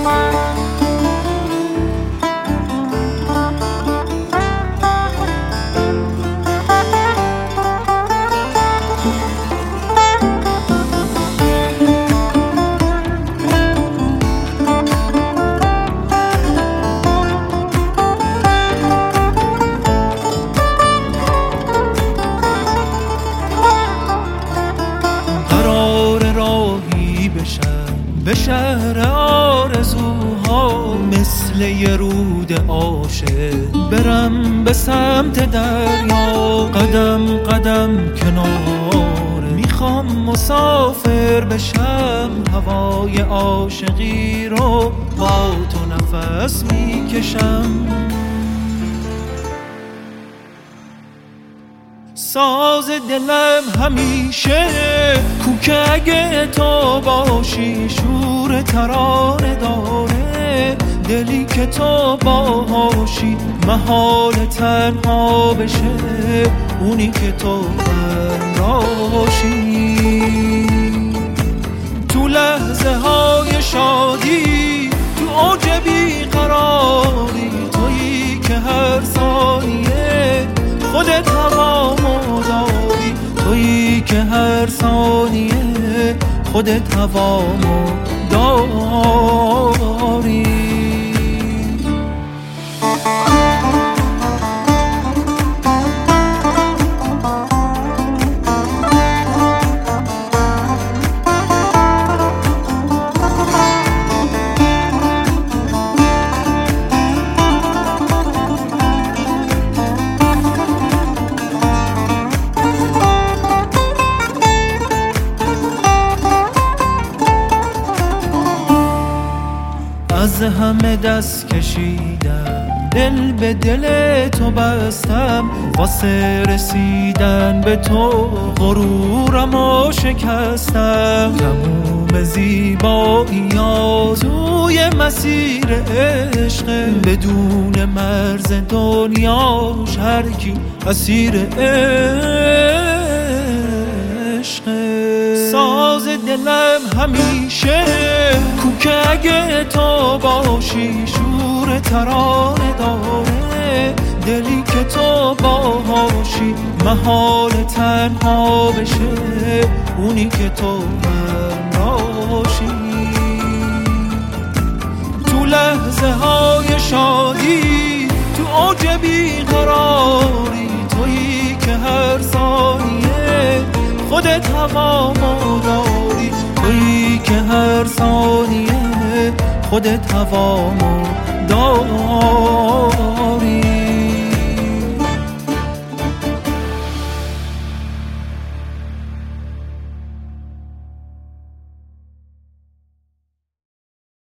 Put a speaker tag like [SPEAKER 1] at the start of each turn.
[SPEAKER 1] به شهر آرزوها مثل یه رود عاشق برم به سمت دریا، قدم قدم کناره میخوام مسافر بشم، هوای عاشقی رو با تو نفس میکشم. ساز دلم همیشه کوکه اگه تو باشی، شور ترانه داره دلی که تو باهاشی، محال تنها بشه اونی که تو همراهاشی. تو لحظه های شادی تو اوج بیقراری، تویی که هر ثانیه خودت هوامو داری، تویی که هر ثانیه خودت هوامو داری. از همه دست کشیدم، دل به دل تو بستم، واسه رسیدن به تو غرورمو شکستم. تموم زیبایی‌ها توی مسیر عشق، بدون مرز دنیاش هر کی اسیر عشق. ساز دلم همیشه کوکه اگه تو باشی، شور ترانه داره دلی که تو باهاشی، محال تنها بشه اونی که تو همراهاشی. تو لحظه های شادی تو اوج بیقراری، تویی که هر ثانیه خودت هوامو داری، تویی که هر ثانیه خودت هوامو داری.